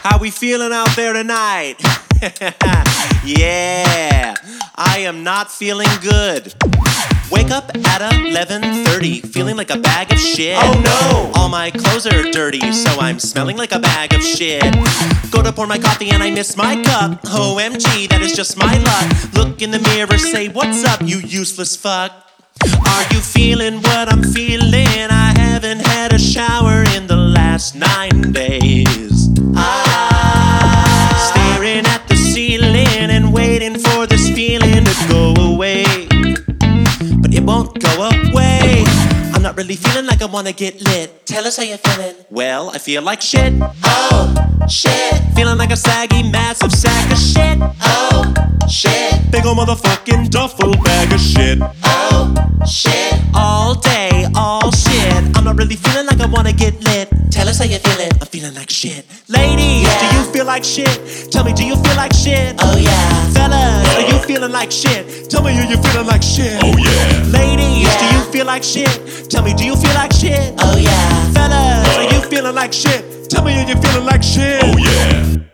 How we feeling out there tonight? Yeah, I am not feeling good. Wake up at 11:30, feeling like a bag of shit. Oh no! All my clothes are dirty, so I'm smelling like a bag of shit. Go to pour my coffee and I miss my cup. OMG, that is just my luck. Look in the mirror, say, what's up, you useless fuck? Are you feeling what I'm feeling? I haven't had a shower in the last 9 days. Staring at the ceiling and waiting for this feeling to go away, but it won't go away. I'm not really feeling like I wanna get lit. Tell us how you're feeling. Well, I feel like shit. Oh, shit. Feeling like a saggy, massive sack of shit. Oh, shit. Big ol' motherfucking duffel bag of shit. Oh, shit. All day, all shit. I'm not really feeling like I wanna get lit. Tell us how you're feeling. I'm feeling like shit. Ladies, Yeah. do you feel like shit? Tell me, do you feel like shit? Oh yeah. Fellas, are you feeling like shit? Tell me, are you feeling like shit? Oh yeah. Ladies, Yeah. do you feel like shit? Tell me, do you feel like shit? Oh yeah. Fellas, are you feeling like shit? Tell me, are you feeling like shit? Oh yeah.